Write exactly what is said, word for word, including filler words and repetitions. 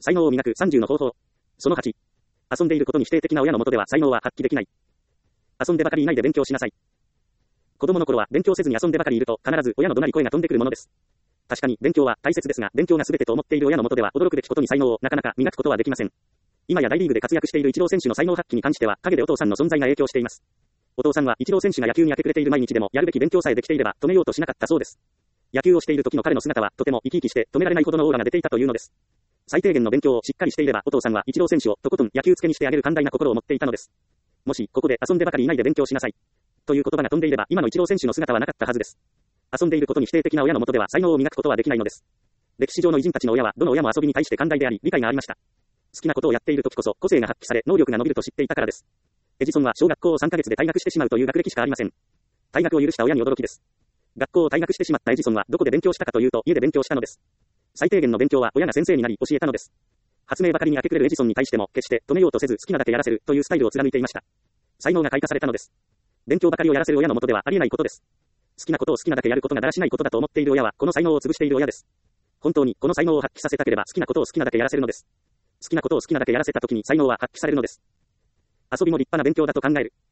才能を磨くさんじゅうの方法。そのはち。遊んでいることに否定的な親の下では才能は発揮できない。遊んでばかりいないで勉強しなさい。子供の頃は勉強せずに遊んでばかりいると必ず親の怒鳴り声が飛んでくるものです。確かに勉強は大切ですが、勉強が全てと思っている親の下では驚くべきことに才能をなかなか磨くことはできません。今や大リーグで活躍しているイチロー選手の才能発揮に関しては陰でお父さんの存在が影響しています。お父さんはイチロー選手が野球に明け暮れている毎日でもやるべき勉強さえできていれば止めようとしなかったそうです。野球をしている時の彼の姿はとても生き生きして止められないほどのオーラが出ていたというのです。最低限の勉強をしっかりしていればお父さんはイチロー選手をとことん野球付けにしてあげる寛大な心を持っていたのです。もしここで遊んでばかりいないで勉強しなさいという言葉が飛んでいれば今のイチロー選手の姿はなかったはずです。遊んでいることに否定的な親の下では才能を磨くことはできないのです。歴史上の偉人たちの親はどの親も遊びに対して寛大であり理解がありました。好きなことをやっている時こそ個性が発揮され能力が伸びると知っていたからです。エジソンは小学校をさんかげつで退学してしまうという学歴しかありません。退学を許した親に驚きです。学校を退学してしまったエジソンはどこで勉強したかというと家で勉強したのです。最低限の勉強は親が先生になり教えたのです。発明ばかりに明け暮れるエジソンに対しても決して止めようとせず好きなだけやらせるというスタイルを貫いていました。才能が開花されたのです。勉強ばかりをやらせる親の下ではありえないことです。好きなことを好きなだけやることがだらしないことだと思っている親はこの才能を潰している親です。本当にこの才能を発揮させたければ好きなことを好きなだけやらせるのです。好きなことを好きなだけやらせた時に才能は発揮されるのです。遊びも立派な勉強だと考える。